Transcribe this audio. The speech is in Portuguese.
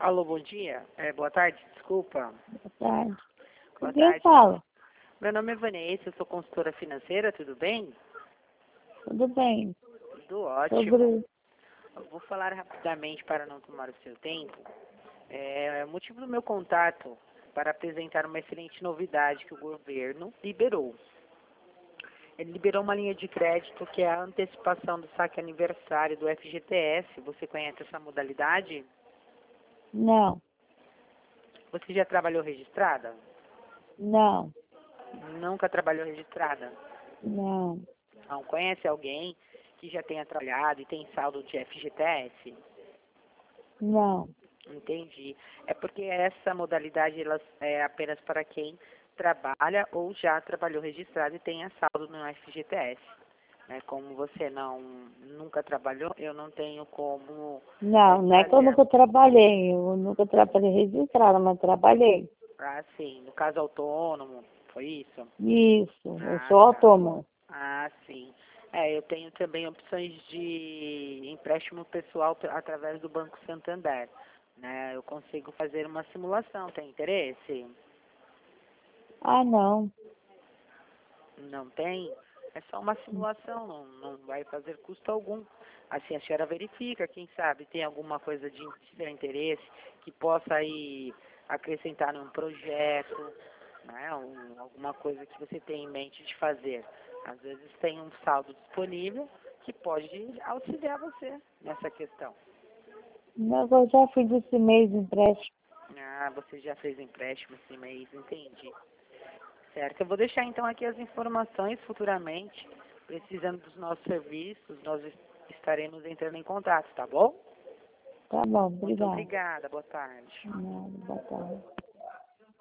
Alô, bom dia. Boa tarde, desculpa. Boa tarde. Boa Quem tarde. fala? Meu nome é Vanessa, eu sou consultora financeira, tudo bem? Tudo bem. Tudo ótimo. Sobre... Eu vou falar rapidamente para não tomar o seu tempo. O motivo do meu contato para apresentar uma excelente novidade que o governo liberou. Ele liberou uma linha de crédito que é a antecipação do saque aniversário do FGTS. Você conhece essa modalidade? Não, Você já trabalhou registrada? não, Nunca trabalhou registrada? não. Não conhece alguém que já tenha trabalhado e tem saldo de FGTS? Não. Entendi. É porque essa modalidade ela é apenas para quem trabalha ou já trabalhou registrado e tenha saldo no FGTS. Como você nunca trabalhou, eu não tenho como Não é que eu fazer. nunca trabalhei. Eu nunca trabalhei registrada, mas trabalhei. Ah, sim. No caso autônomo, foi isso? Isso, eu Ah, sou tá. autônomo. Ah, sim. Eu tenho também opções de empréstimo pessoal através do Banco Santander. Eu consigo fazer uma simulação, tem interesse? Ah, não. Não tem? É só uma simulação, não vai fazer custo algum. Assim a senhora verifica, quem sabe tem alguma coisa de seu interesse que possa aí acrescentar num projeto, alguma coisa que você tem em mente de fazer. Às vezes tem um saldo disponível que pode auxiliar você nessa questão. Mas eu já fiz esse mês de empréstimo. Ah, você já fez empréstimo esse mês, entendi. Certo, eu vou deixar então aqui as informações futuramente. Precisando dos nossos serviços, nós estaremos entrando em contato, tá bom? Tá bom, Muito obrigada. obrigada, boa tarde. Não, boa tarde.